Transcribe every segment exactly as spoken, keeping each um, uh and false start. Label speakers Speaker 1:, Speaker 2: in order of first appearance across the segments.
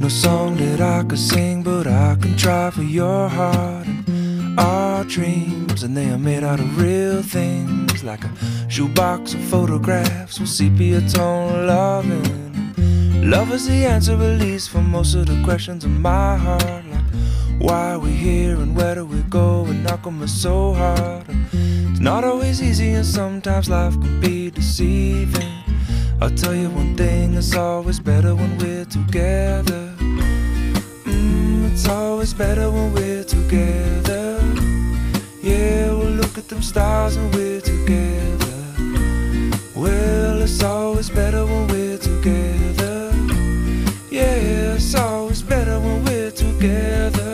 Speaker 1: no song that I could sing, but I can try for your heart and our dreams. And they are made out of real things, like a shoebox of photographs with sepia tone loving. Love is the answer, at least, for most of the questions in my heart, like why are we here and where do we go, and how come it's so hard. It's not always easy and sometimes life can be deceiving. I'll tell you one thing, it's always better when we're together. Mm, it's always better when we're together. Yeah, we'll look at them stars and we're together. Well, it's always better when we're together. Yeah, it's always better when we're together.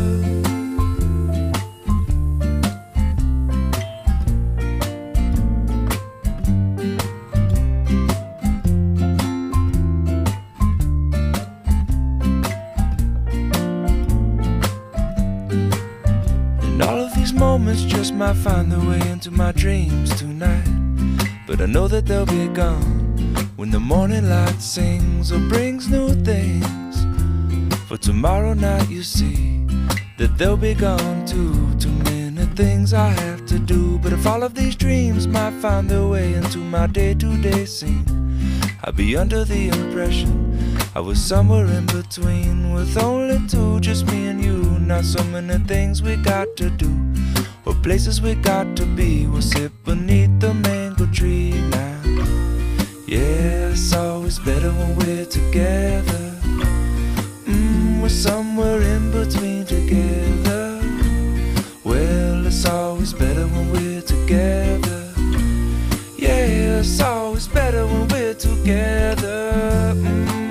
Speaker 1: Moments just might find their way into my dreams tonight, but I know that they'll be gone when the morning light sings or brings new things. For tomorrow night you see that they'll be gone too. Too many things I have to do, but if all of these dreams might find their way into my day-to-day scene, I'd be under the impression I was somewhere in between, with only two, just me and you. Not so many things we got to do, or places we got to be. We'll sit beneath the mango tree now. Yeah, it's always better when we're together. Mm, we're somewhere in between together. Well, it's always better when we're together. Yeah, it's always better when we're together. Mm.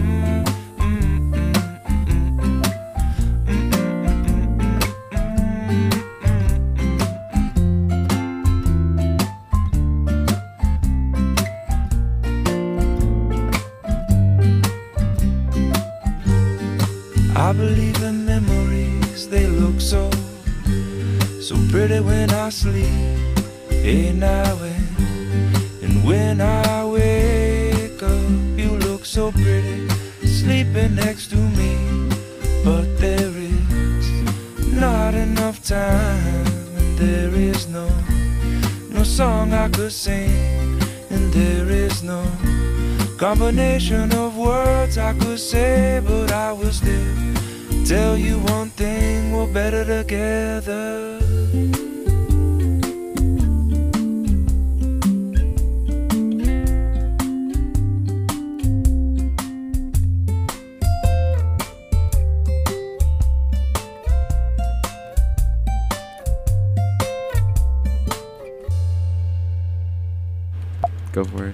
Speaker 1: I believe in memories, they look so, so pretty when I sleep. Hey now and, and when I wake up, you look so pretty, sleeping next to me. But there is not enough time, and there is no, no song I could sing, and there is no combination of words I could say, but I will still tell you one thing, we're better together.
Speaker 2: Go for it.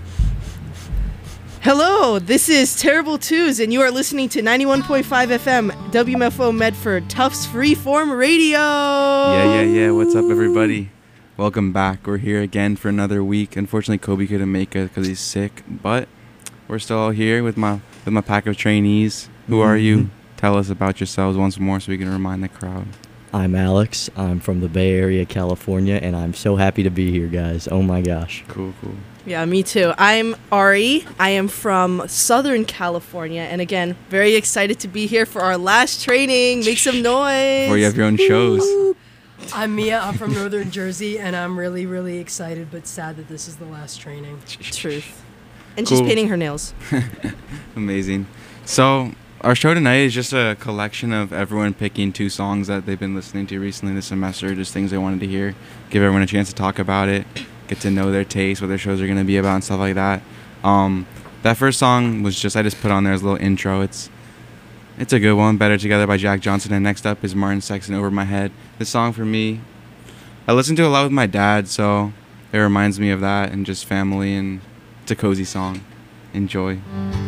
Speaker 3: Hello, this is Terrible Twos, and you are listening to ninety-one point five F M, W M F O Medford, Tufts Freeform Radio.
Speaker 2: Yeah, yeah, yeah. What's up, everybody? Welcome back. We're here again for another week. Unfortunately, Kobe couldn't make it because he's sick, but we're still all here with my with my pack of trainees. Who are you? Tell us about yourselves once more so we can remind the crowd.
Speaker 4: I'm Alex. I'm from the Bay Area, California, and I'm so happy to be here, guys. Oh my gosh.
Speaker 2: Cool, cool.
Speaker 3: Yeah, me too. I'm Ari. I am from Southern California, and again, very excited to be here for our last training. Make some noise.
Speaker 2: Or you have your own shows.
Speaker 5: I'm Mia. I'm from Northern Jersey, and I'm really, really excited but sad that this is the last training.
Speaker 3: Truth. And
Speaker 2: Cool.
Speaker 3: she's painting her nails.
Speaker 2: Amazing. So our show tonight is just a collection of everyone picking two songs that they've been listening to recently this semester, just things they wanted to hear. Give everyone a chance to talk about it, get to know their taste, what their shows are going to be about, and stuff like that. Um, that first song was just, I just put on there as a little intro. It's it's a good one, Better Together by Jack Johnson. And next up is Martin Sexton, Over My Head. This song for me, I listen to it a lot with my dad, so it reminds me of that and just family, and it's a cozy song. Enjoy.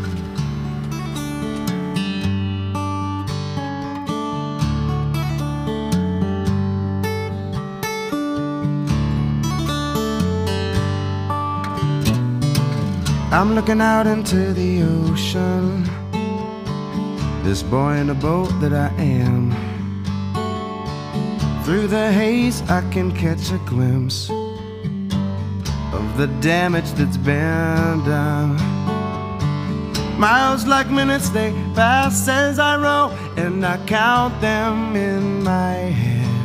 Speaker 1: I'm looking out into the ocean, this boy in a boat that I am. Through the haze I can catch a glimpse of the damage that's been done.
Speaker 6: Miles like minutes, they pass as I roll, and I count them in my head.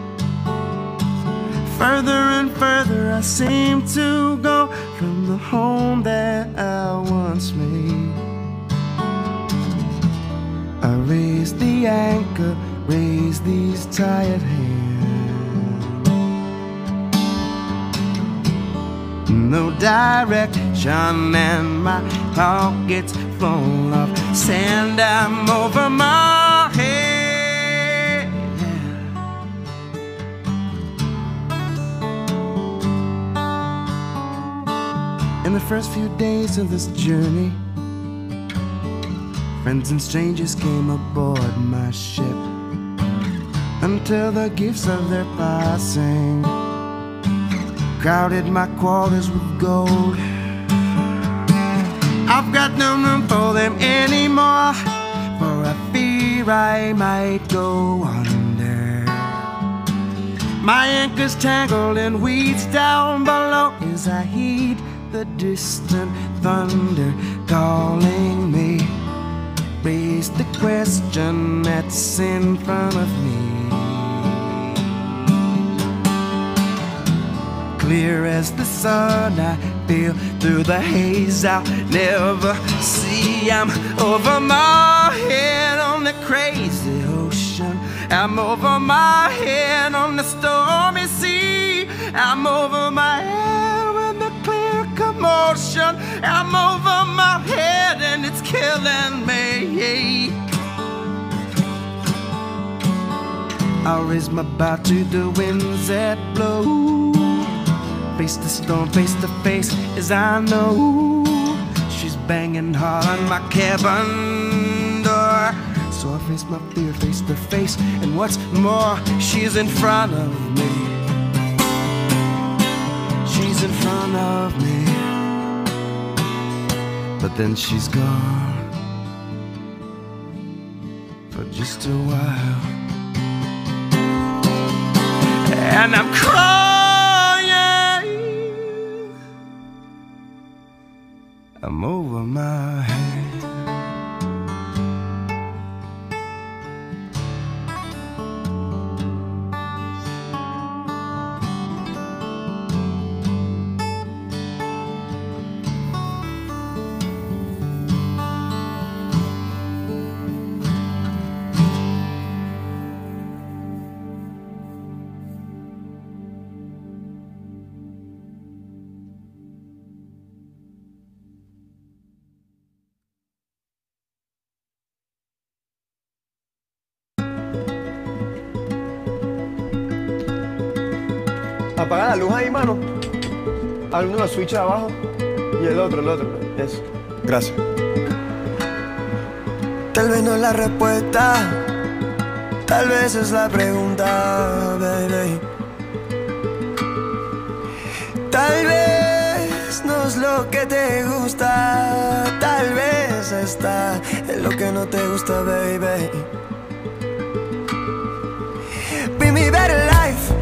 Speaker 6: Further and further I seem to go from the home that I once made. I raise the anchor, raise these tired hands. No direction and my pockets full of sand. I'm over my head. In the first few days of this journey, friends and strangers came aboard my ship, until the gifts of their passing crowded my quarters with gold. I've got no room for them anymore, for I fear I might go under. My anchor's tangled in weeds down below as I heed the distant thunder calling me. Raise the question that's in front of me. Clear as the sun, I feel through the haze I'll never see. I'm over my head on the crazy ocean. I'm over my head on the stormy sea. I'm over my head with the clear commotion. I'm over my head and it's killing me. I'll raise my bow to the winds that blow. Face the storm, face to face, as I know she's banging hard on my cabin door. So I face my fear face to face, and what's more, she's in front of me. She's in front of me, but then she's gone for just a while, and I'm crying. I'm over my head.
Speaker 7: Apaga la luz ahí, mano. Al uno de los switches de abajo y el otro, el otro. Eso. Gracias.
Speaker 8: Tal vez no es la respuesta, tal vez es la pregunta, baby. Tal vez no es lo que te gusta, tal vez está en lo que no te gusta, baby. Be me better life.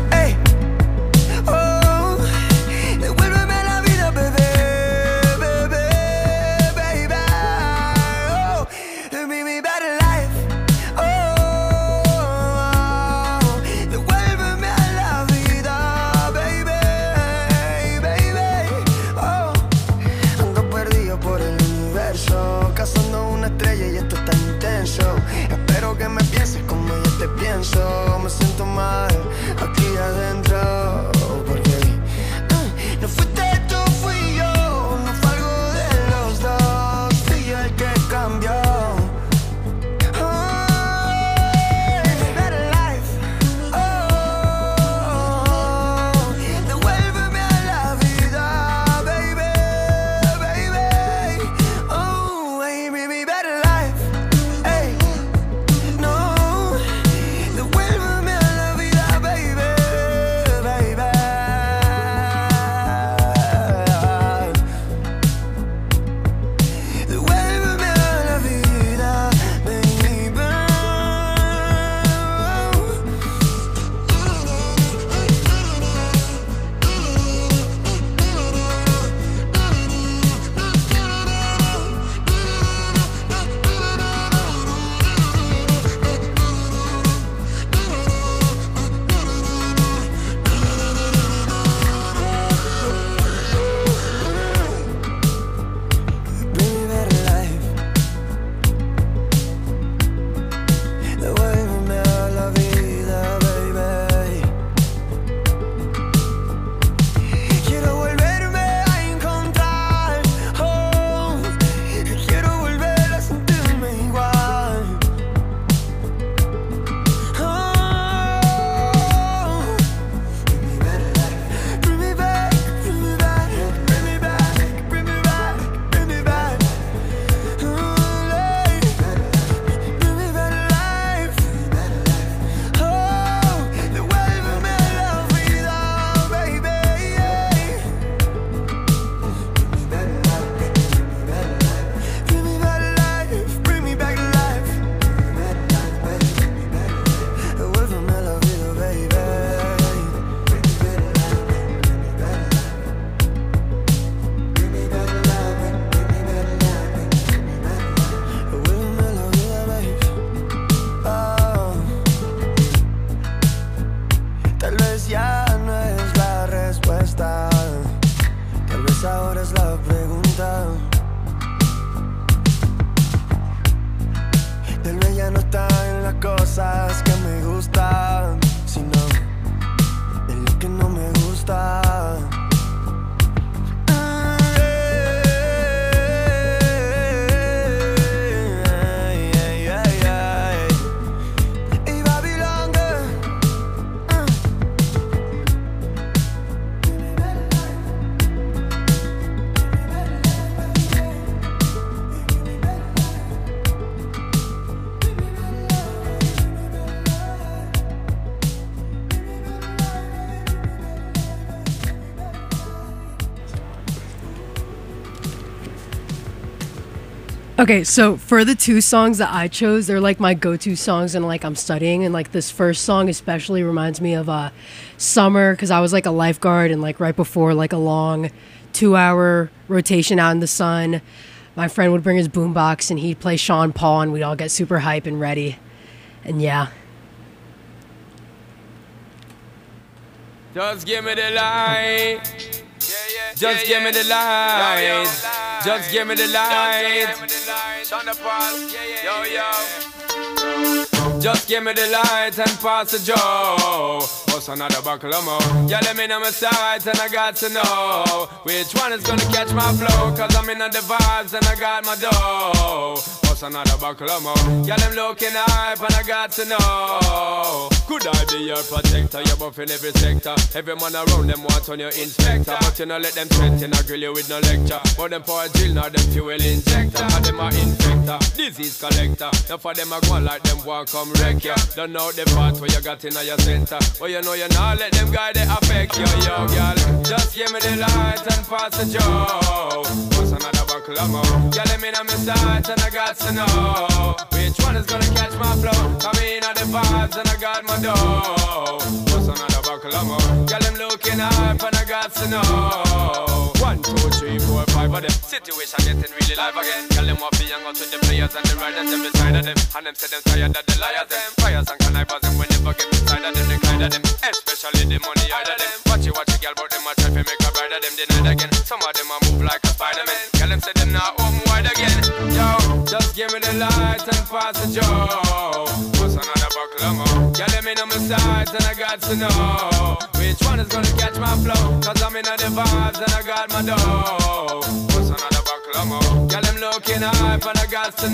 Speaker 8: Espero que me pienses como yo te pienso. Me siento mal aquí adentro, porque uh, no fuiste tú, fui yo. No fue algo de los dos, fui yo el que cambió. Well cosas que me gustan, sino de lo que no me gusta.
Speaker 5: Okay, so for the two songs that I chose, they're like my go-to songs and like I'm studying, and like this first song especially reminds me of uh, summer, because I was like a lifeguard and like right before like a long two-hour rotation out in the sun, my friend would bring his boombox and he'd play Sean Paul and we'd all get super hype and ready, and yeah.
Speaker 9: Just give me the light. Just give me the light. Just give me the light. Yo, yo. Just give me the light and pass the joe. What's another buckle of more? Yeah, let me know my sights and I got to know which one is gonna catch my flow. Cause I'm in the vibes and I got my dough. What's another buckle of more? Yeah, them looking hype and I got to know. Could I be your protector? You're buff in every sector. Every man around them want on your inspector. But you know let them threaten, I grill you with no lecture. But them for a drill, now them fuel injector. And them are infector, disease collector. Now for them I go like them want come wreck ya. Don't know the part where you got in your center. But you know you not let them guy they affect you, yo, girl. Just give me the light and pass the joe. What's another buckle of more? Yeah, let me know my sights and I got to know which one is gonna catch my flow. Come in on the vibes and I got my dough. What's another buckle of more? Girl, them looking hype and I got to know. One, two, three, four, five of them. Situation getting really live again. Girl, them want to hang out with the players and the riders them beside of them. And them say them tired of the liars them. Fires and connivers them when they never get inside of them. They kind of them, especially the money out of them. Watch it, watch it, girl, but them a try to make a bride of them denied again. Some of them a move like a Spider-Man. Girl, them say them not home wide again. Yo, just give me the light and pass the joe. What's another buckle of more? Girl, let me know my sides and I got to know which one is gonna catch my flow. Cause I'm in the vibes and I got my dough. What's another buckle of more? Girl, them looking hype and I got to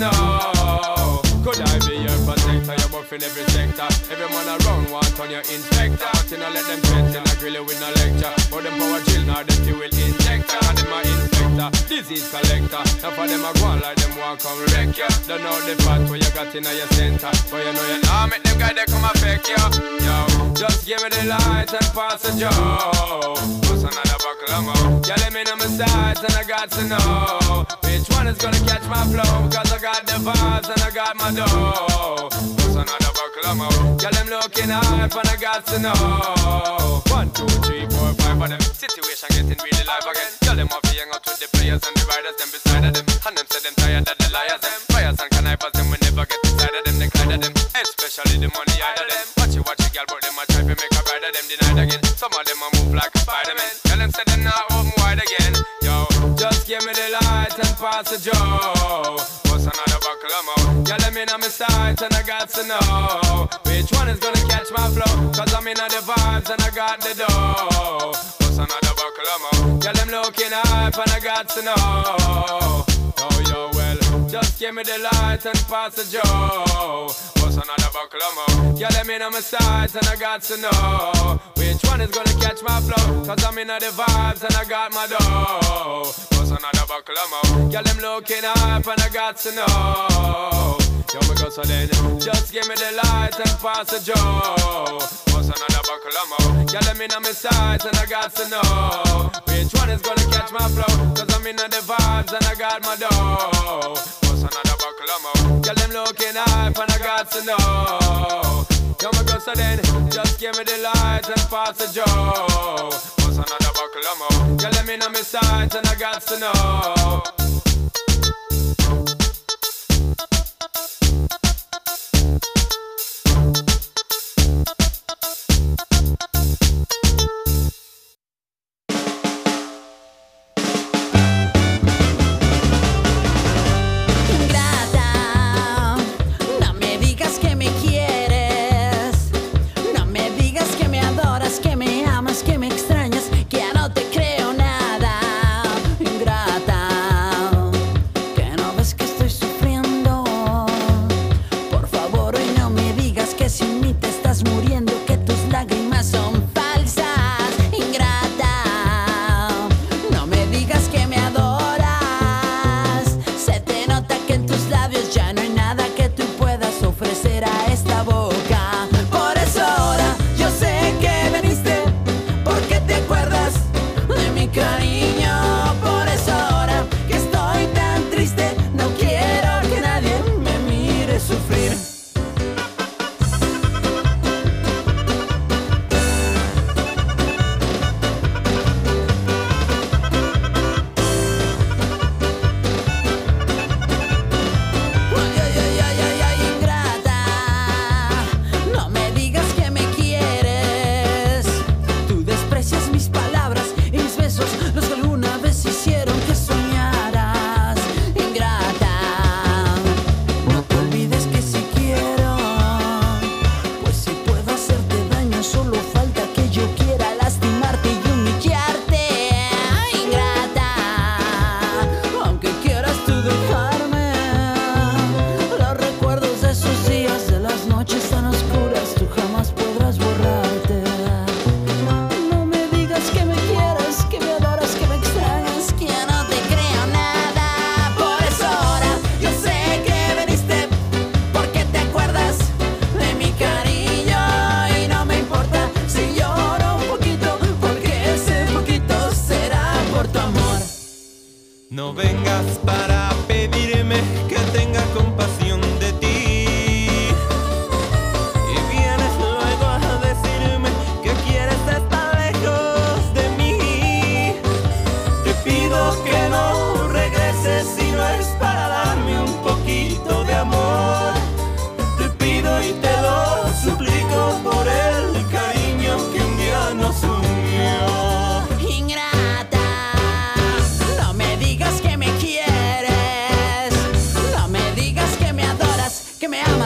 Speaker 9: know. Could I be your protector? You're buff in every sector. Every man around want on your inspector. But you know let them threaten, I grill you with no lecture. But them power drill, now them fuel injector. And them a infector, disease collector. Now for them a go on like them want come wreck ya. Don't know the part where you got in your center. But you know you nah make them guy they come affect ya. Yo, just give me the light and pass the joe. What's another buckle of more? Yeah, let me know my sides and I got to know which one is gonna catch my flow. Cause I got the vibes and I got my dough. What's another buckle of more? Yeah, them looking hype and I got to know. One, two, three, four, five of them. Situation getting really live again. Tell them off hang out with the players and the riders them beside of them. And them say them tired of the liars them. Fires and connivers them we never get inside of them. They kind of them, especially the money out of them. Watch it, watch it, girl, but them a try to make a bride of them denied again. Some of them a move like a Spider-Man. Tell them say them not open wide again. Yo, just give me the light and pass the joe. What's another buckle of more? Yeah, let me know my sights and I got to know which one is gonna catch my flow. Cause I'm in the vibes and I got the dough. What's another buckle of more? Yeah, them looking hype and I got to know. Yo, yo, well, just give me the light and pass the joe. What's another buckle of more? Yeah, let me know my sights and I got to know which one is gonna catch my flow. Cause I'm in the vibes and I got my dough. What's another buckle of more? Yeah, them looking hype and I got to know. Yo, me go so then, just give me the light and pass the joe. What's another buckle of more? Yeah, let me know my sights and I got to know which one is gonna catch my flow. Cause I'm in the vibes and I got my dough. What's another buckle of more? Yeah, them looking hype and I got to know. Yo, me go so then, just give me the light and pass the joe. What's another buckle of more? Yeah, let me know my sights and I got to know.
Speaker 10: Ingrata, no me digas que me quieres.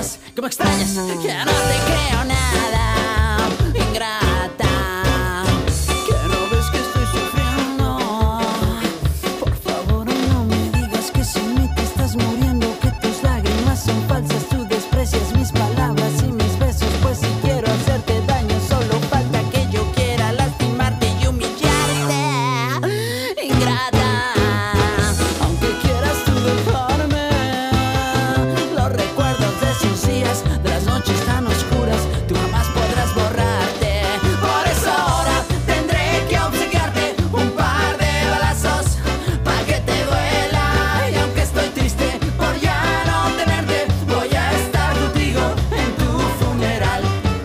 Speaker 10: llamas, que me extrañas, que no te creo nada, ingrata. Que no ves que estoy sufriendo. Por favor, no me digas que sin mí te estás muriendo, que tus lágrimas son falsas, tú desprecias mis palabras y mis besos. Pues si quiero hacerte daño, solo falta que yo quiera lastimarte y humillarte, ingrata. Aunque quieras tú dejarme, los recuerdos de esos días, de las noches tan oscuras, tú jamás podrás borrarte. Por eso ahora tendré que obsequiarte un par de balazos para que te duela. Y aunque estoy triste por ya no tenerte, voy a estar contigo en tu funeral.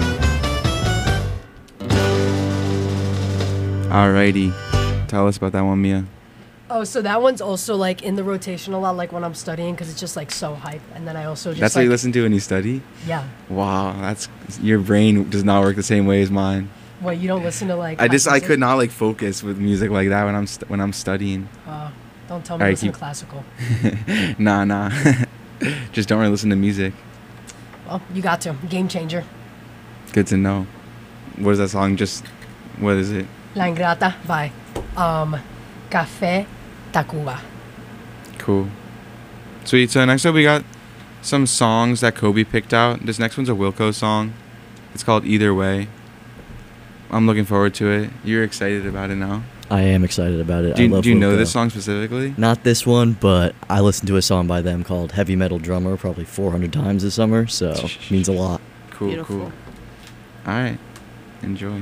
Speaker 2: Alrighty. Tell us about that one, Mia.
Speaker 5: Oh, so that one's also like in the rotation a lot, like when I'm studying, because it's just like so hype. And then I also just
Speaker 2: That's
Speaker 5: like,
Speaker 2: what you listen to when you study?
Speaker 5: Yeah.
Speaker 2: Wow, that's your brain does not work the same way as mine.
Speaker 5: What, you don't listen to like?
Speaker 2: I just
Speaker 5: hype
Speaker 2: I
Speaker 5: music?
Speaker 2: could not like focus with music like that when I'm st- when I'm studying.
Speaker 5: Uh, don't tell me
Speaker 2: Alright,
Speaker 5: listen
Speaker 2: keep-
Speaker 5: to classical.
Speaker 2: nah, nah. Just don't really listen to music.
Speaker 5: Well, you got to. Game changer.
Speaker 2: Good to know. What is that song? Just what is it?
Speaker 5: La Ingrata by um, Café Tacuba.
Speaker 2: Cool. Sweet. So next up we got some songs that Kobe picked out. This next one's a Wilco song. It's called Either Way. I'm looking forward to it. You're excited about it now?
Speaker 4: I am excited about it.
Speaker 2: Do
Speaker 4: I
Speaker 2: you,
Speaker 4: love
Speaker 2: do you know
Speaker 4: Wilco.
Speaker 2: this song specifically?
Speaker 4: Not this one, but I listened to a song by them called Heavy Metal Drummer probably four hundred times this summer, so it means a lot.
Speaker 2: Cool,
Speaker 3: Beautiful.
Speaker 2: cool. All right. Enjoy.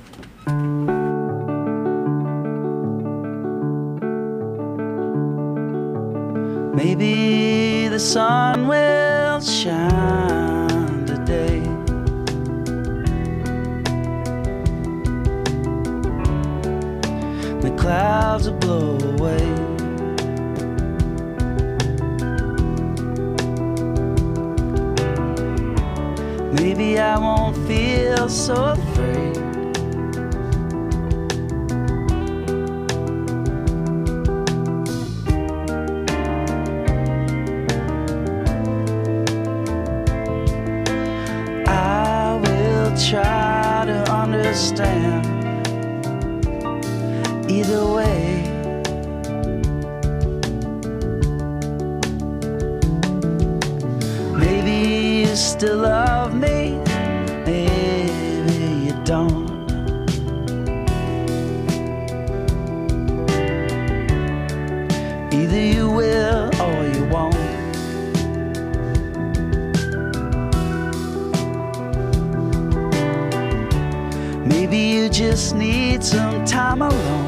Speaker 6: Maybe the sun will shine today. The clouds will blow away. Maybe I won't feel so afraid. I will try to understand either way. Maybe you still love me, maybe you don't. Either you will or you won't. Maybe you just need some time alone.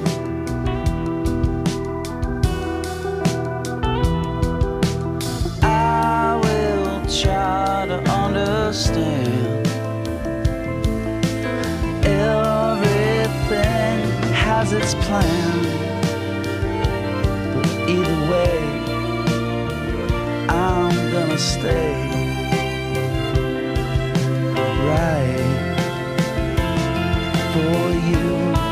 Speaker 6: I will try to understand. Everything has its plan, but either way, I'm gonna stay right for you.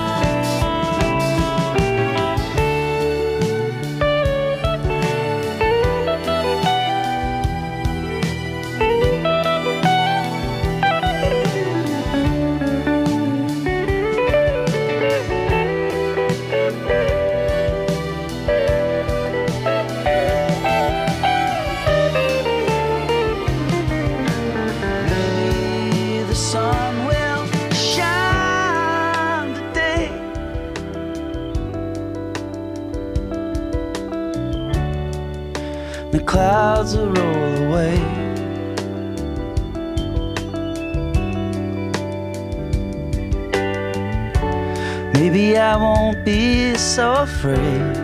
Speaker 6: Maybe the sun will shine today. The clouds will roll away. Maybe I won't be so afraid.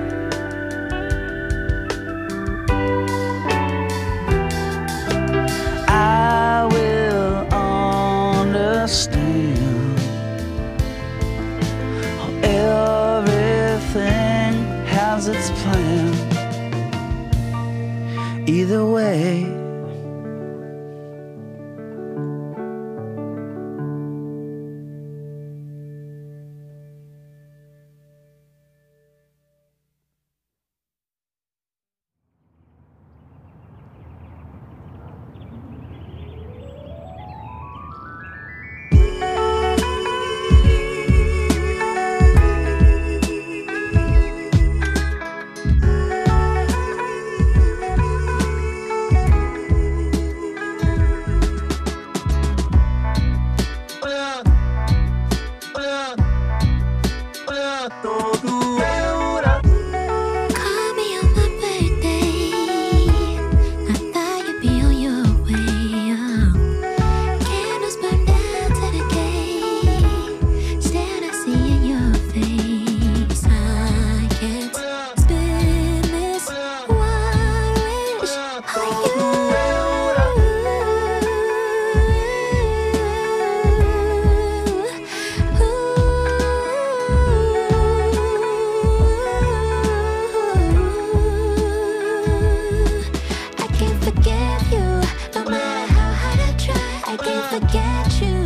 Speaker 6: I will understand how everything has its plan. Either way,
Speaker 11: forget you.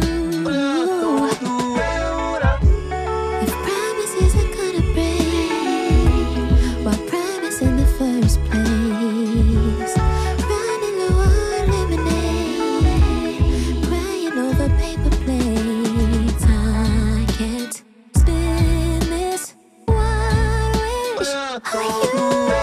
Speaker 11: If promises are gonna break, why promise in the first place? Running low on lemonade, crying over paper plates. I can't spin this one wish on you.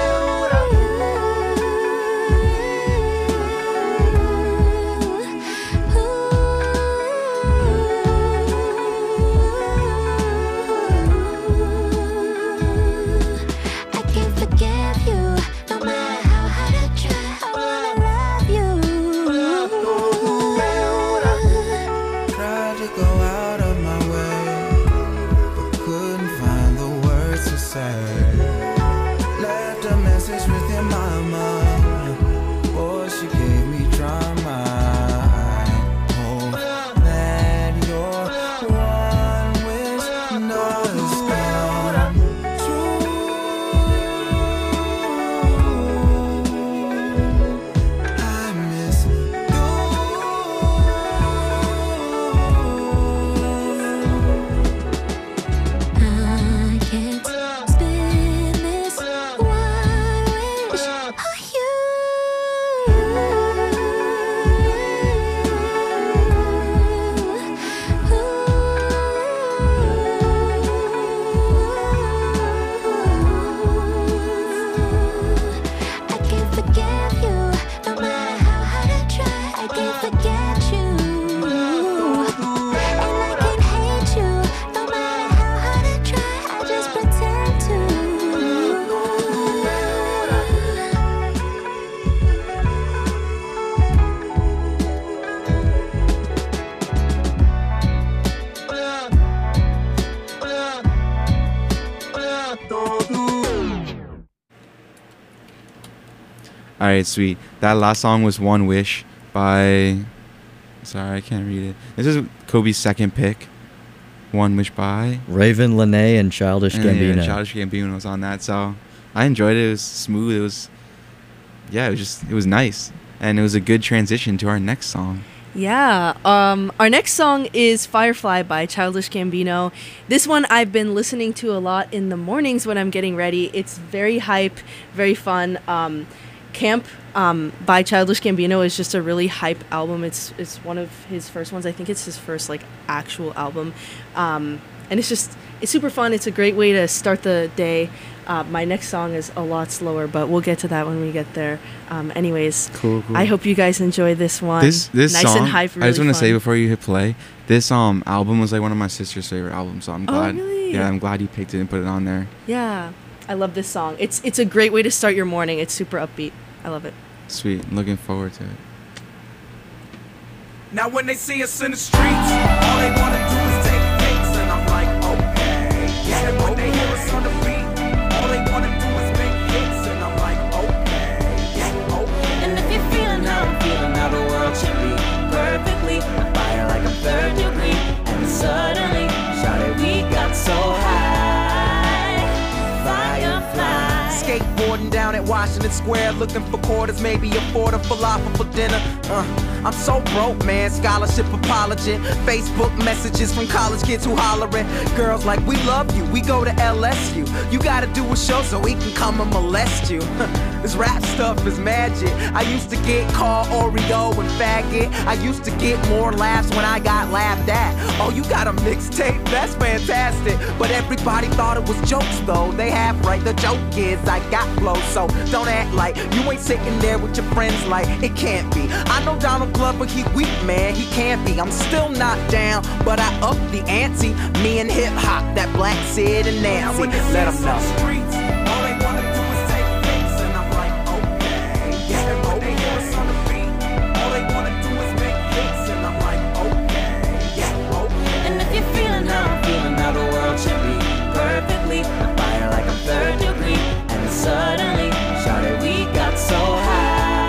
Speaker 2: All right, sweet. That last song was One Wish by... Sorry, I can't read it. This is Kobe's second pick. One Wish by...
Speaker 4: Raven, Lene, and Childish
Speaker 2: and,
Speaker 4: Gambino.
Speaker 2: Yeah, Childish Gambino was on that, so I enjoyed it. It was smooth. It was... Yeah, it was just... It was nice. And it was a good transition to our next song.
Speaker 3: Yeah, um, our next song is Firefly by Childish Gambino. This one I've been listening to a lot in the mornings when I'm getting ready. It's very hype, very fun. Um, Camp um, by Childish Gambino is just a really hype album. It's it's one of his first ones. I think it's his first like actual album, um, and it's just it's super fun. It's a great way to start the day. Uh, my next song is a lot slower, but we'll get to that when we get there. Um, anyways,
Speaker 2: cool, cool.
Speaker 3: I hope you guys enjoy this one.
Speaker 2: This this
Speaker 3: nice
Speaker 2: song,
Speaker 3: and hype, really
Speaker 2: I just want to
Speaker 3: fun.
Speaker 2: say before you hit play, this um album was like one of my sister's favorite albums, so I'm
Speaker 3: Oh,
Speaker 2: glad.
Speaker 3: really?
Speaker 2: Yeah, I'm glad you picked it and put it on there.
Speaker 3: Yeah, I love this song. It's it's a great way to start your morning. It's super upbeat. I love it.
Speaker 2: Sweet. I'm looking forward to it.
Speaker 6: Now when they see us in the streets, all they wanna do is take pics, and I'm like, okay. Yeah, and when they hear us on the beat, all they wanna do is make hits, and I'm like, okay. Yeah, okay.
Speaker 10: And if you're feeling how I'm feeling, how the world should be perfectly on fire like I'm third degree, and suddenly, shawty, we got so high. Firefly.
Speaker 6: Skateboarding down at Washington Square, looking for quarters, maybe afford a falafel for dinner. Uh, I'm so broke, man. Scholarship apology. Facebook messages from college kids who hollering. Girls like, we love you. We go to L S U. You gotta do a show so we can come and molest you. This rap stuff is magic. I used to get called Oreo and faggot. I used to get more laughs when I got laughed at. Oh, you got a mixtape? That's fantastic. But everybody thought it was jokes though. They have right. The joke is I got flow, so don't act like you ain't sitting there with your friends like it can't be. I know Donald Glover, he weak, man, he can't be. I'm still not down, but I up the ante. Me and hip hop, that Black Sid and Nancy. Let them know. Streets, all they wanna do is take pics, and I'm like, okay. Yeah, and when they hear us on the beat, all they wanna do is make hits, and I'm like, okay. Yeah, okay.
Speaker 10: And if you're feeling how I'm feeling, how the world should be perfectly on fire like I'm third degree, and suddenly, shawty, we got so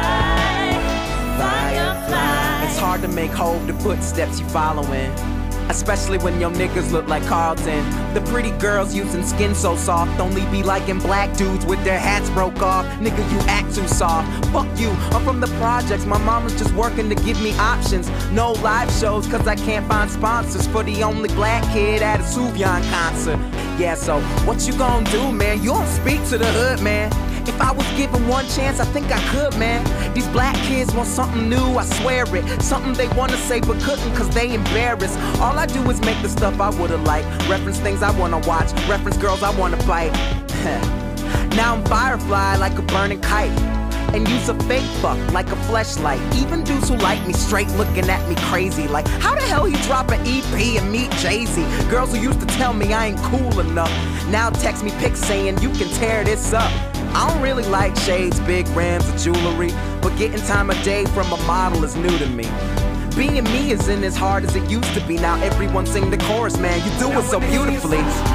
Speaker 10: high. Firefly.
Speaker 6: It's hard to make hold the footsteps you following.
Speaker 12: especially when your niggas look like Carlton. The pretty girls using skin so soft only be liking black dudes with their hats broke off. Nigga, you act too soft. Fuck you, I'm from the projects. My mama's just working to give me options. No live shows cause I can't find sponsors for the only black kid at a Suvyon concert. Yeah, so what you gonna do, man? You don't speak to the hood, man. If I was given one chance, I think I could, man. These black kids want something new, I swear it. Something they wanna say but couldn't cause they embarrassed. All I do is make the stuff I would've liked. Reference things I wanna watch, reference girls I wanna bite. Now I'm Firefly like a burning kite, and use a fake fuck like a fleshlight. Even dudes who like me straight looking at me crazy like, how the hell he drop an E P and meet Jay-Z? Girls who used to tell me I ain't cool enough now text me pics saying you can tear this up. I don't really like shades, big rims, or jewelry, but getting time of day from a model is new to me. Being me isn't as hard as it used to be. Now everyone sing the chorus, man, you do it so beautifully.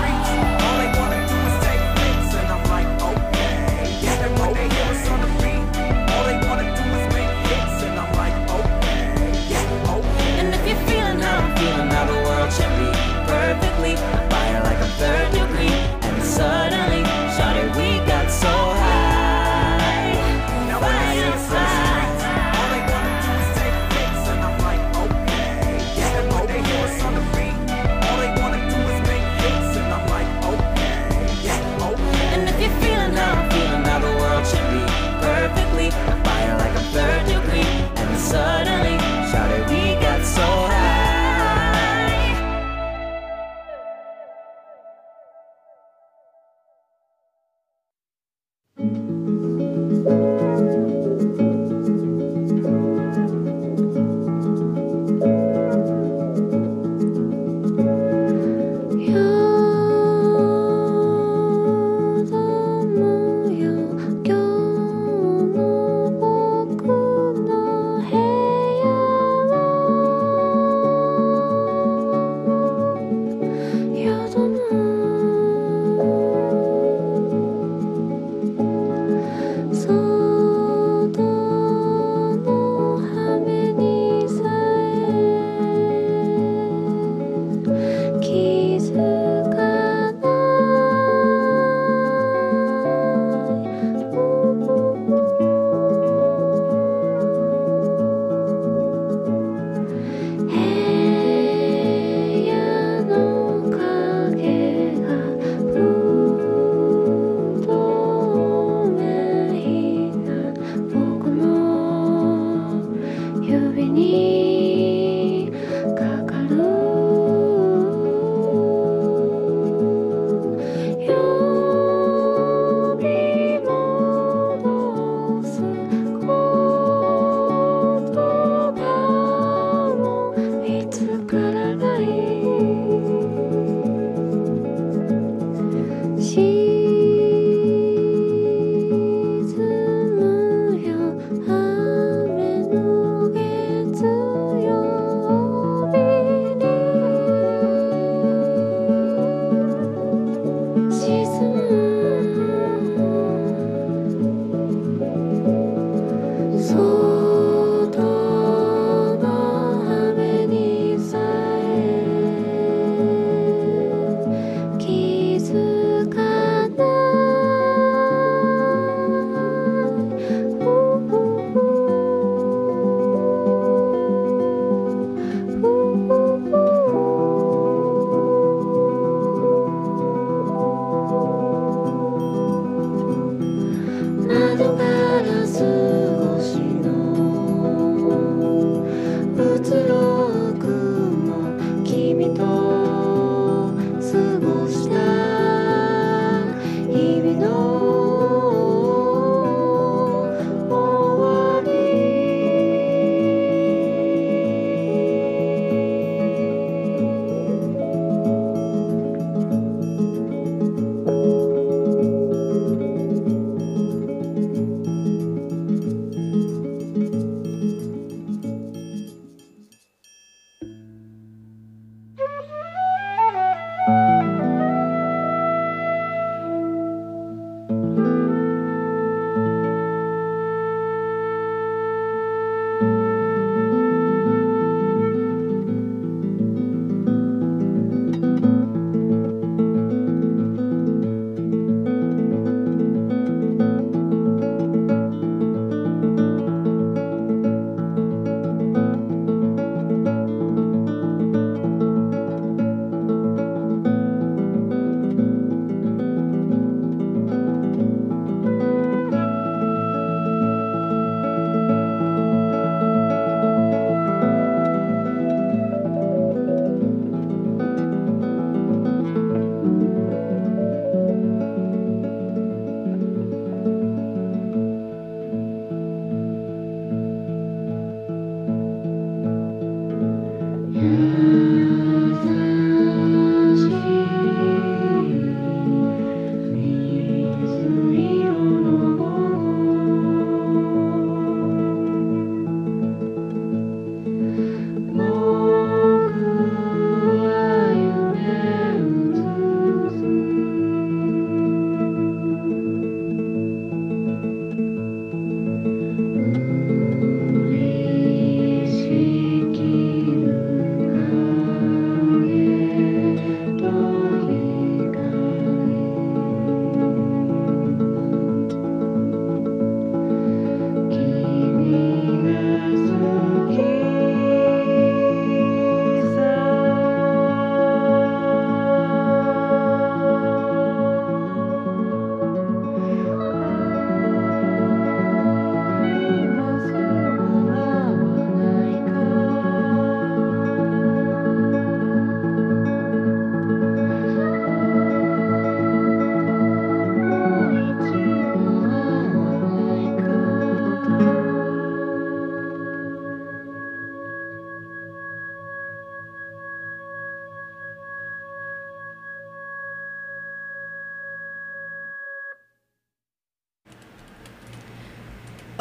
Speaker 10: Perfectly, fire like a third degree, and suddenly, shawty, we got so high. Firefly. All they wanna do is take pics, and I'm like, okay. Yeah, and when they hear us on the beat, all they wanna do is make hits, and I'm like, okay. Yeah, okay. And if you're feeling how I'm feeling, how the world should be perfectly, fire like a third degree, and suddenly, shawty, we got so high.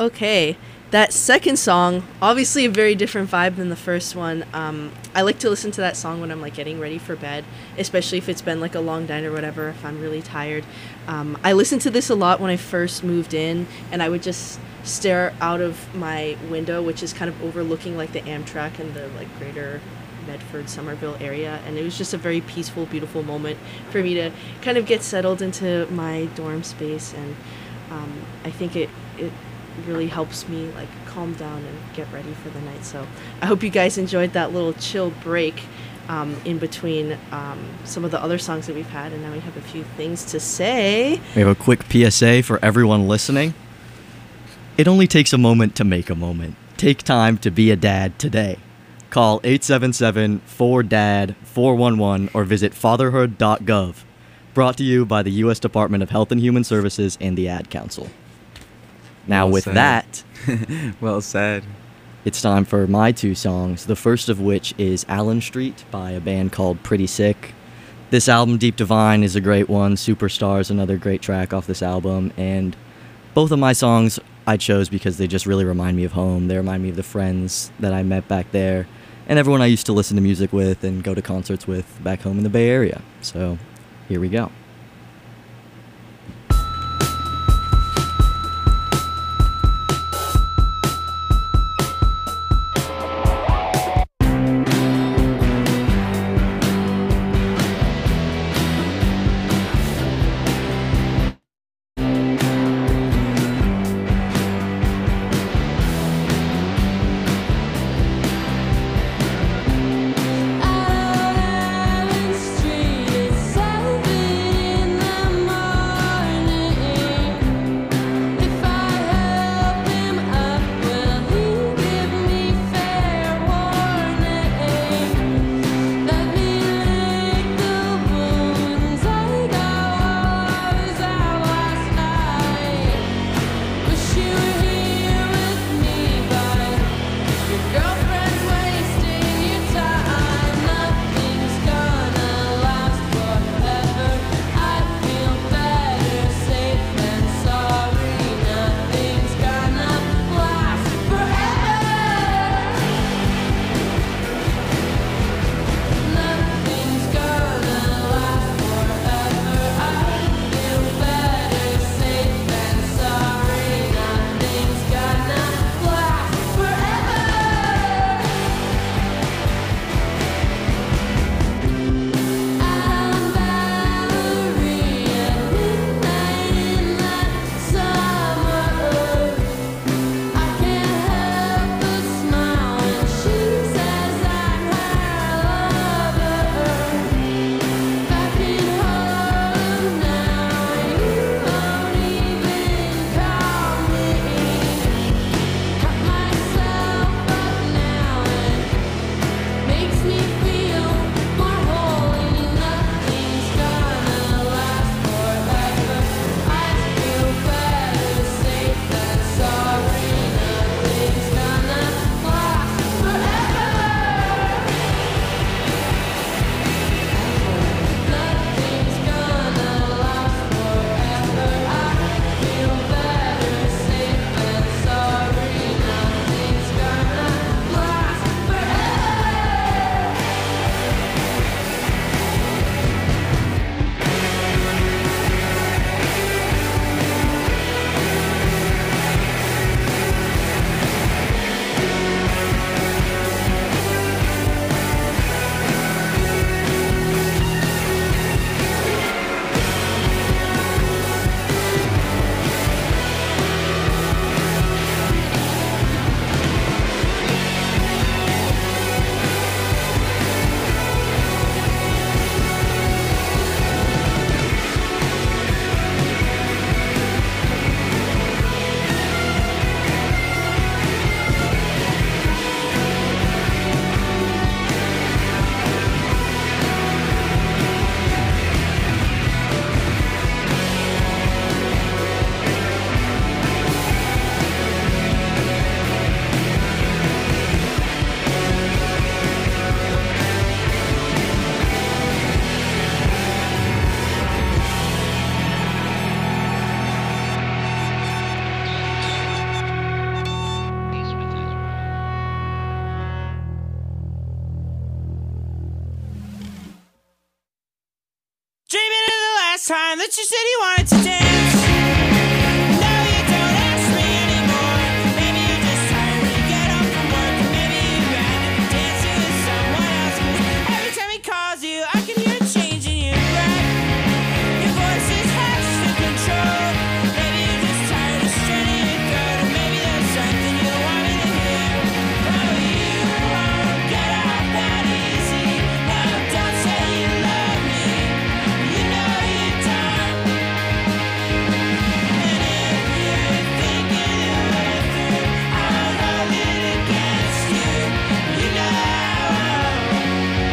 Speaker 3: Okay, that second song, obviously a very different vibe than the first one. Um, I like to listen to that song when I'm like getting ready for bed, especially if it's been like a long night or whatever, if I'm really tired. Um, I listened to this a lot when I first moved in, and I would just stare out of my window, which is kind of overlooking like the Amtrak and the like greater Medford, Somerville area, and it was just a very peaceful, beautiful moment for me to kind of get settled into my dorm space, and um, I think it it really helps me like calm down and get ready for the night. So I hope you guys enjoyed that little chill break um, in between um, some of the other songs that we've had, and now we have a few things to say.
Speaker 4: We have a quick P S A for everyone listening. It only takes a moment to make a moment. Take time to be a dad today. Call eight seven seven, four D A D, four one one or visit fatherhood dot gov. Brought to you by the U S Department of Health and Human Services and the Ad Council. Now
Speaker 2: Well
Speaker 4: with
Speaker 2: said.
Speaker 4: that,
Speaker 2: Well said.
Speaker 4: it's time for my two songs, the first of which is Allen Street by a band called Pretty Sick. This album, Deep Divine, is a great one. Superstar is another great track off this album, and both of my songs I chose because they just really remind me of home. They remind me of the friends that I met back there and everyone I used to listen to music with and go to concerts with back home in the Bay Area. So here we go.
Speaker 11: Allen Street is so
Speaker 13: last time that you said you wanted to dance. No, you don't ask me anymore. Maybe you're just tired when you get home from work, and maybe you'd rather dance with someone else. 'Cause every time he calls you, I can hear a change in your breath. Your voice is hashed to control. Maybe you're just tired of straining your throat, or maybe there's something you don't want me to hear. Oh, you won't get off that easy. No, don't say you love me. You know you don't. And if you're thinking it way through, I'll hold it against you. You know I won't.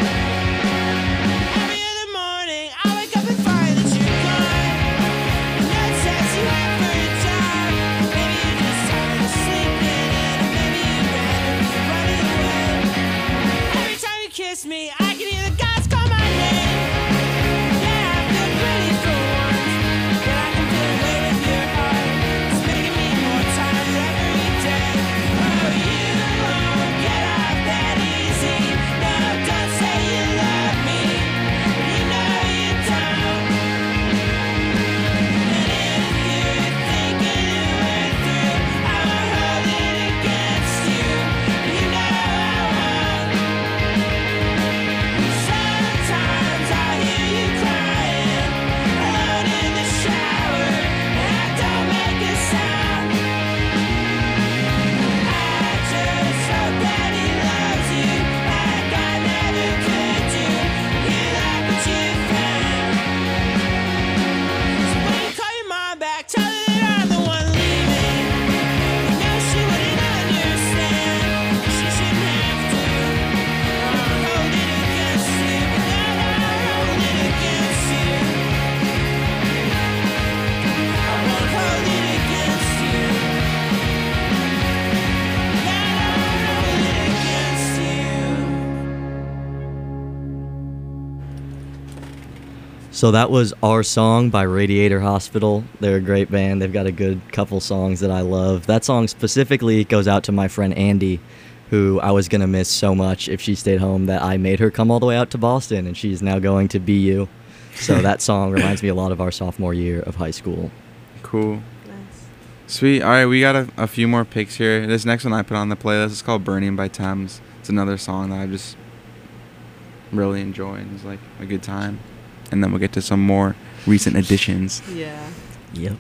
Speaker 13: Every other morning, I wake up and find that you're gone. No text you have for a job. Maybe you're just tired of sleeping in, or maybe you'd rather be running away. Every time you kiss me, I can hear the gods call my name. Yeah, I feel pretty for once, but I can feel the weight of your heart. It's making me more tired every day. Oh, you won't get off that easy. No, don't say you love me. You know you don't. And if you're thinking it way through, I'll hold it against you. You know I won't. Sometimes I hear you crying alone in the shower, and I don't make a sound. I just hope that he loves you like I never could do. You like what you found. So when you call your mom back, tell her that I'm the one leaving. You know she wouldn't understand. She shouldn't have to. I'll hold it against you. I'll hold it against you. I won't hold it against you. I'll hold it against you.
Speaker 4: So that was Our Song by Radiator Hospital. They're a great band. They've got a good couple songs that I love. That song specifically goes out to my friend Andy, who I was going to miss so much if she stayed home that I made her come all the way out to Boston, and she's now going to B U. So that song reminds me a lot of our sophomore year of high school.
Speaker 2: Cool. Sweet. All right, we got a, a few more picks here. This next one I put on the playlist is called Burning by Thames. It's another song that I just really enjoy, and it's like a good time. And then we'll get to some more recent additions.
Speaker 3: Yeah.
Speaker 4: Yep.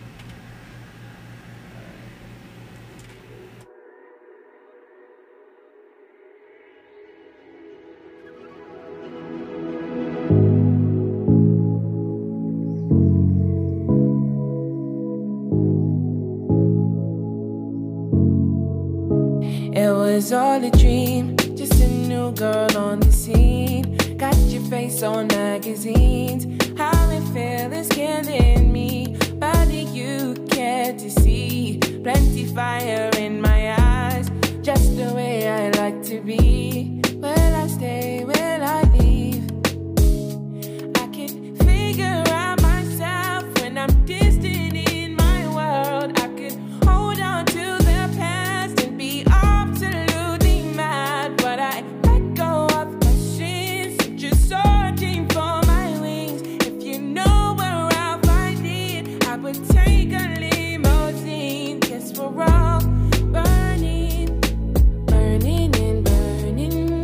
Speaker 14: It was all a dream, just a new girl on the scene. Got your face on magazines. How it feel is killing me. Body you care to see. Plenty fire in my eyes. Just the way I like to be. Will I stay? Will I leave? I can figure out myself when I'm distant in my world. I could hold on to the past and be absolutely mad, but I let go of my sins, just searching for my wings. If you know where I'll find it, I would take a limousine. Guess we're all burning, burning and burning,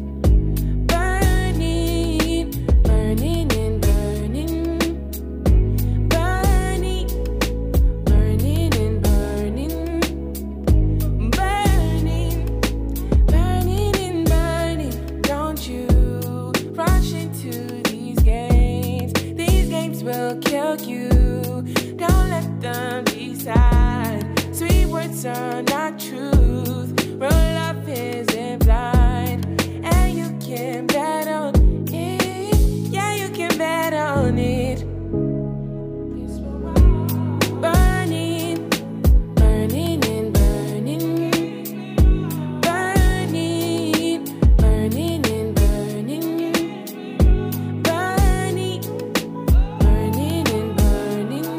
Speaker 14: burning, burning and burning, burning, burning and burning, burning, burning and burning. Don't you rush into these games. These games will kill you. Don't let them decide. Sweet words are not truth. Real love isn't blind. And you can bet on it. Yeah, you can bet on it. Burning, burning and burning, burning, burning and burning, burning, burning and burning,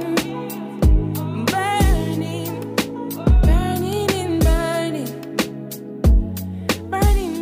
Speaker 14: burning, burning and burning, burning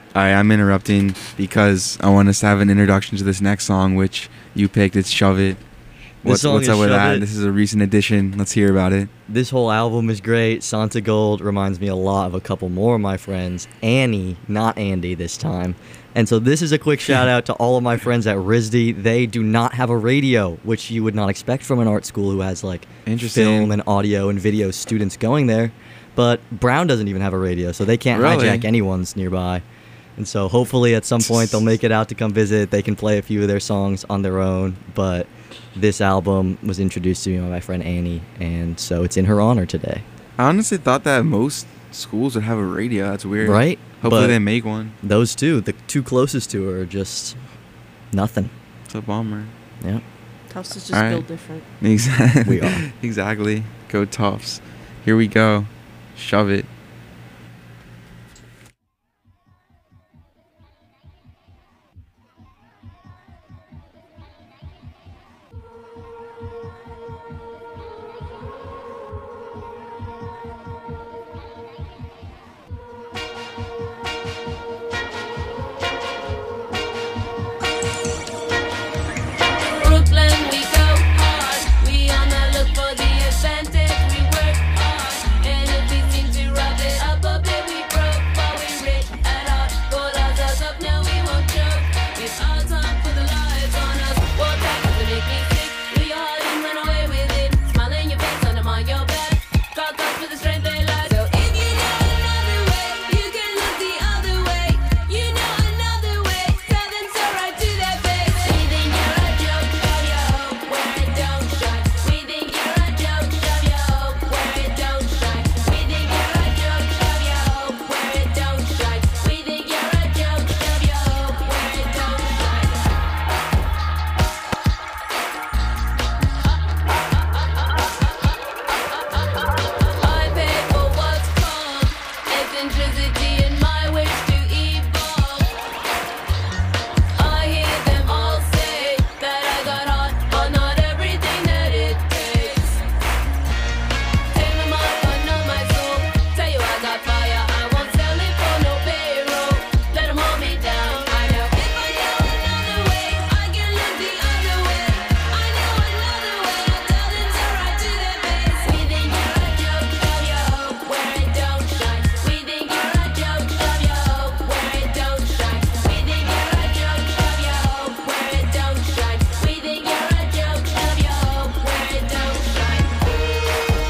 Speaker 2: All right, I'm interrupting because I want us to have an introduction to this next song, which you picked. It's Shove It. What's,
Speaker 4: song
Speaker 2: what's
Speaker 4: is
Speaker 2: up with
Speaker 4: Shove
Speaker 2: that?
Speaker 4: It.
Speaker 2: This is a recent addition. Let's hear about it.
Speaker 4: This whole album is great. Santa Gold reminds me a lot of a couple more of my friends. Annie, not Andy this time. And so this is a quick shout out to all of my friends at R I S D. They do not have a radio, which you would not expect from an art school who has like
Speaker 2: Interesting.
Speaker 4: film and audio and video students going there. But Brown doesn't even have a radio, so they can't
Speaker 2: Really?
Speaker 4: hijack anyone's nearby. And so hopefully at some point they'll make it out to come visit. They can play a few of their songs on their own. But this album was introduced to me by my friend Annie, and so it's in her honor today.
Speaker 2: I honestly thought that most schools would have a radio. That's weird.
Speaker 4: Right?
Speaker 2: Hopefully
Speaker 4: But
Speaker 2: they make one.
Speaker 4: Those two, the two closest to her, are just nothing.
Speaker 2: It's a bummer.
Speaker 4: Yeah.
Speaker 3: Tufts is just
Speaker 2: All right.
Speaker 3: built different.
Speaker 2: Exactly.
Speaker 4: We are.
Speaker 2: Exactly. Go Tufts. Here we go. Shove It.
Speaker 13: Brooklyn, we go hard. We on the look for the advantage. We work hard, and if we seem to wrap it up a bit, we broke, but we rich at heart. Pull ourselves up, now we won't joke. It's our time for the lights on us. War tactics to make me sick. Do your heart and run away with it. Smile in your face, under my your back. Cock up for the strength they lack. So if you know another way, you can look the other way. You know another way. Tell them so right to their face. We think you're a joke, shove your hope where it don't shine. We think you're a joke, shove your hope where it don't shine. We think you're a joke, shove your hope where it don't shine. We think you're a joke, shove your hope where it don't shine. I pay for what's called eccentricity in my wish to evolve. I hear them all say that I got hot, but not everything that it takes. Take my mind, but not my soul. Tell you I got fire, I won't sell it for no payroll. Let 'em hold me down. I know if I know another way, I can look the other way. I know another way, I'll tell them so right to their face. We think you're a joke, shove your hope where it don't shine. We think you're a joke, shove your hope where it don't shine. We think you're a joke, shove your hope where it don't shine. We think you're a joke, shove your hope where it don't shine.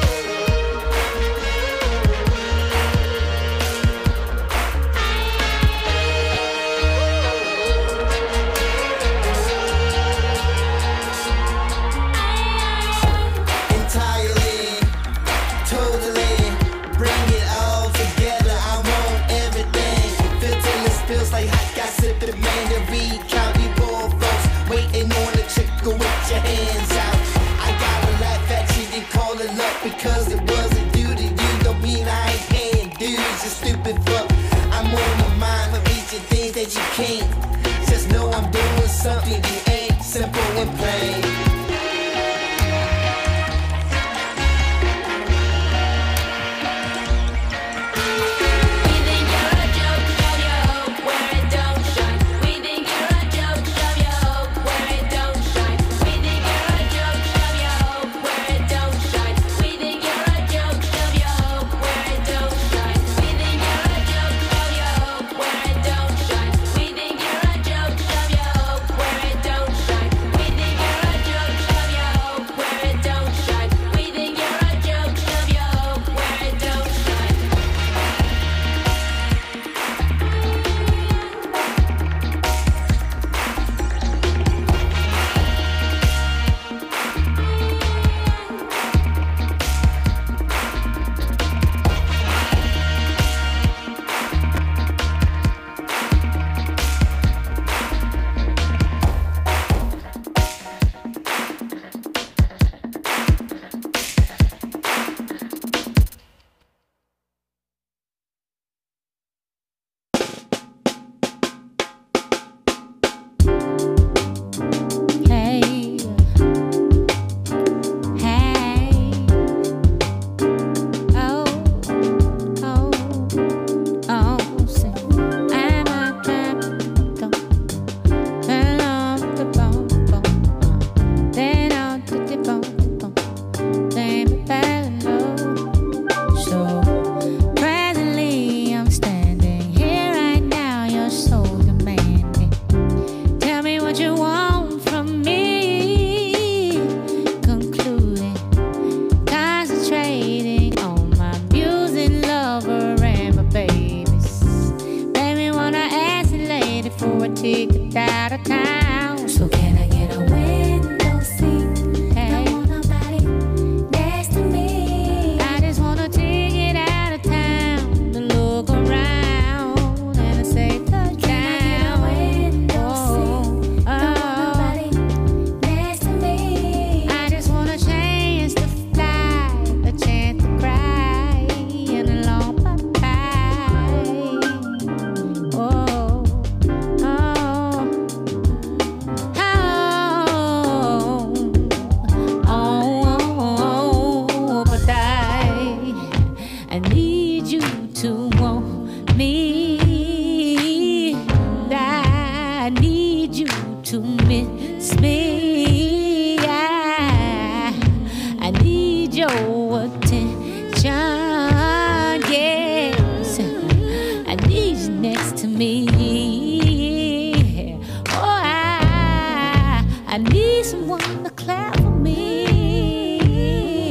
Speaker 8: Entirely, totally, bring it all together. I want everything. Feel till it feels like hot gossip and mandarin. County boy folks waiting on the chick go with your hands out. I gotta laugh at you and call it luck because it wasn't due to you. Don't mean I ain't paying dues, you stupid fuck. I'm on my mind for reaching things that you can't. Just know I'm doing something you ain't. Simple and plain.
Speaker 13: We think you're a joke, shove your hope where it don't shine. We think you're a joke, shove your hope where it don't shine. We think you're a joke, shove your hope where it don't shine. We think you're a joke, shove your hope where it don't shine. We think you're a joke, shove your hope where it don't shine. We think you're a joke, shove your hope where it don't shine. We think you're a
Speaker 11: your attention. Yes, I need you next to me. Oh, I, I need someone to clap for me.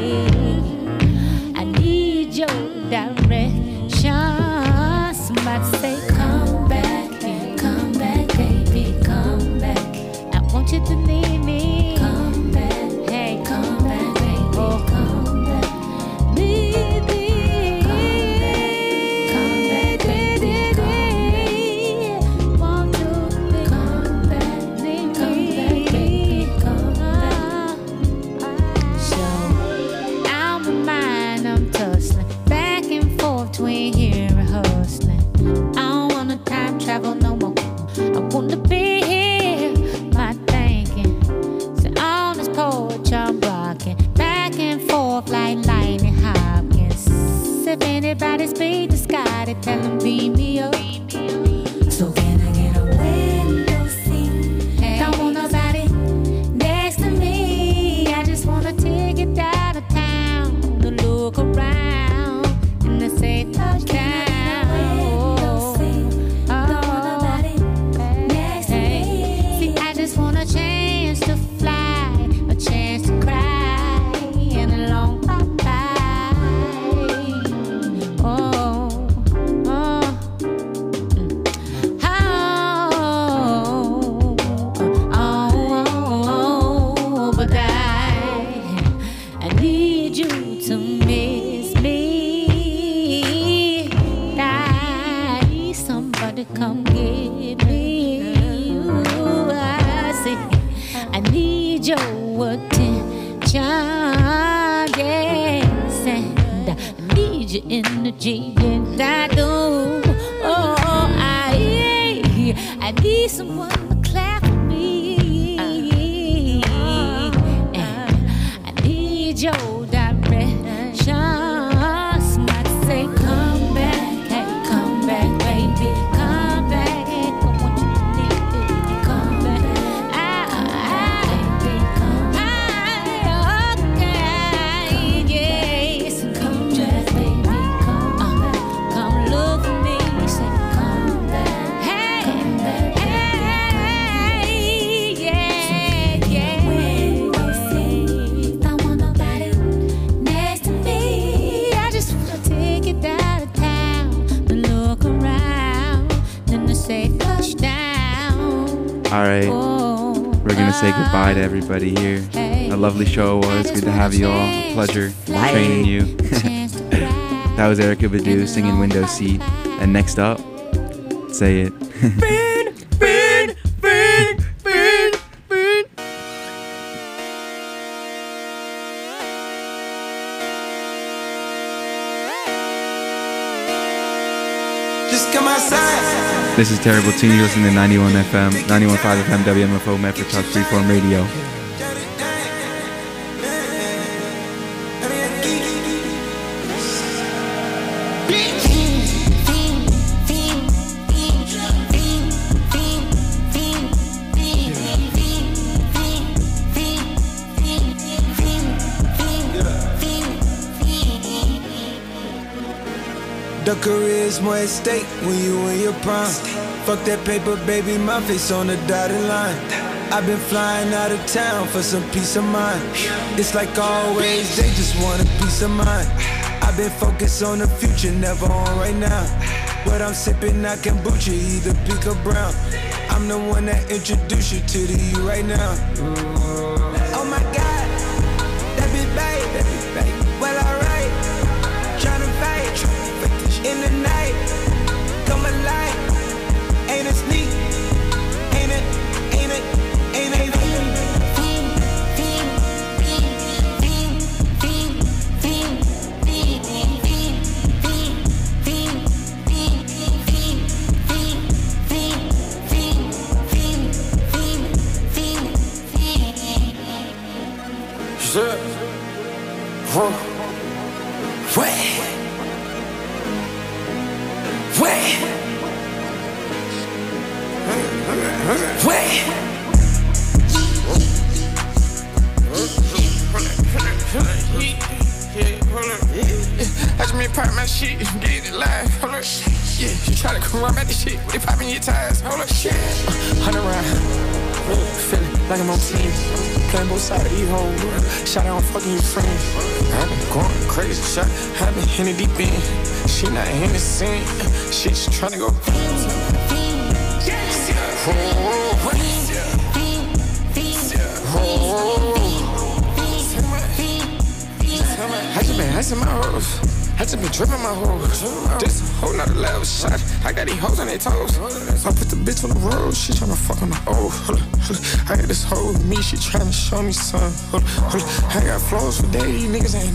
Speaker 11: I need your direction. Somebody say, come back, come back, baby, come back. I want you to need me. Come back, hey, come back, baby, oh, come back. Need me. Come back, baby, want you to come back, need me. Come back, so out my mind, I'm tussling back and forth between here and hustling. I don't wanna time travel no more. I wanna be here, my thinking. So on this porch I'm rocking back and forth like lightning Hopkins. If anybody speak the sky, they tell them beam me up. So can I get a window seat? Don't want nobody next to me. I just wanna take it out of town to look around and to say touchdown. See, I just want a chance to fly, a chance to cry, and a long bye-bye. Oh, oh, mm. Oh, oh, oh, but I, I need you to miss me. I need somebody come get me. Ooh, I say, I need your attention, yes, and I need your energy, and I do. Oh, I, I need someone to clap for me, and I need your direction. Somebody say, come back, hey, come back, baby, come back, hey, come what you need, baby, come back. I, I, I, okay, yes, come back, baby, come back, come look for me, say, come back, hey, hey, yeah, yeah. Don't want nobody next to me. I just wanna take it out of town and look around, then to say touchdown.
Speaker 2: All right. We're going to say goodbye to everybody here. A lovely show it was. Good to have you all. Pleasure
Speaker 11: Bye.
Speaker 2: training you. That was Erykah Badu singing Window Seat. And next up, say it.
Speaker 6: Just come outside.
Speaker 2: This is Terrible Teen. You're listening to ninety-one F M, ninety-one point five F M, W M F O, Medford Talk Freeform Radio.
Speaker 6: The career's more at stake when you in your prime. Fuck that paper, baby, my face on the dotted line. I've been flying out of town for some peace of mind. It's like always, they just want a peace of mind. I've been focused on the future, never on right now. But I'm sipping that kombucha, either pink or brown. I'm the one that introduced you to the you right now. Oh my God, that be babe, that be babe. Well, alright, tryna fight in the night, come alive. Ain't it sneak? Ain't it? Ain't it? Ain't it?
Speaker 8: Sure. Whoa. Wait. Wait. Wait.
Speaker 15: hold up, yeah, yeah, hold up, yeah. I just made pop my shit, get it live, hold up, yeah. You try to come around at this shit, they popping your tires, hold up, shit. Uh, Hundred round, feeling like I'm on team, playing both sides of these hoes. Shot out on fucking your friends. I've been going crazy, shot, I've been in the deep end. She not in the scene, she just tryna go. I just been icing my hoes. I just been dripping my hoes. This whole nother level shot. I got these hoes on their toes. I put the bitch on the road. She tryna fuck on the oh. Hold up, hold up. I got this hoe with me. She tryna show me some. Hold up, hold up. I got flows for days. Niggas ain't